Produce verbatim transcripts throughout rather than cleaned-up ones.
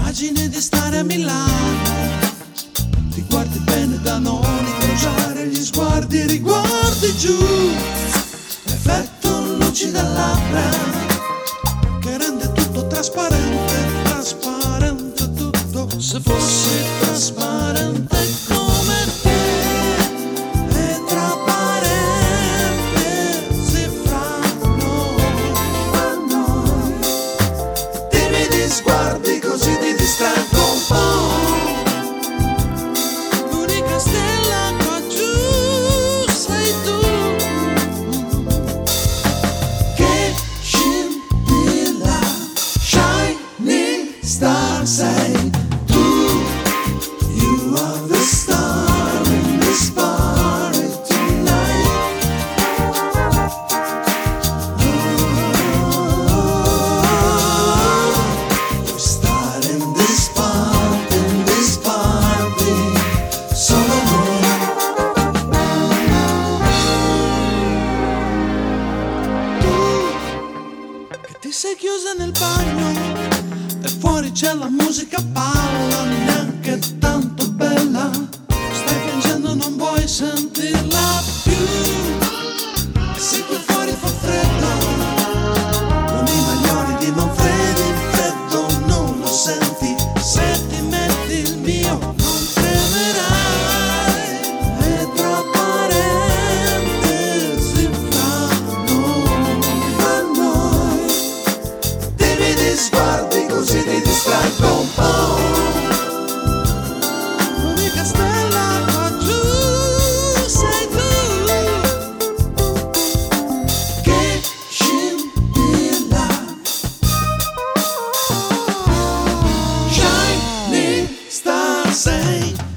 Immagini di stare a Milano, ti guardi bene da non incrociare gli sguardi, riguardi giù, effetto lucida labbra che rende tutto trasparente, trasparente tutto, se fossi trasparente come te, è trasparente, si fra noi, fra noi, timidi sguardi così ti distraggo un po'. L'unica stella qua giù sei tu, che scintilla, shining star sei tu. You are the star in this party tonight. Oh, the star in this party, in this party, solo noi. Tu che ti sei chiusa nel bagno e fuori c'è la musica balla, neanche tanto bella, stai piangendo, non vuoi sentirla più. E se qui fuori fa freddo, con i maglioni di Manfredi, il freddo non lo senti, se ti metti il mio non tremerai, è trasparente, si fra noi, fra noi, timidi sguardi così ti distraggo un po'. L'unica stella qua giù sei tu, che scintilla, shining star sei tu.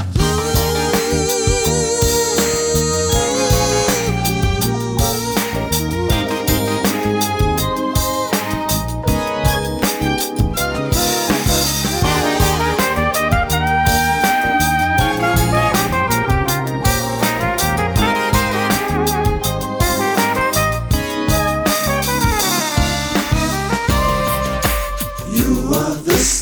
You are the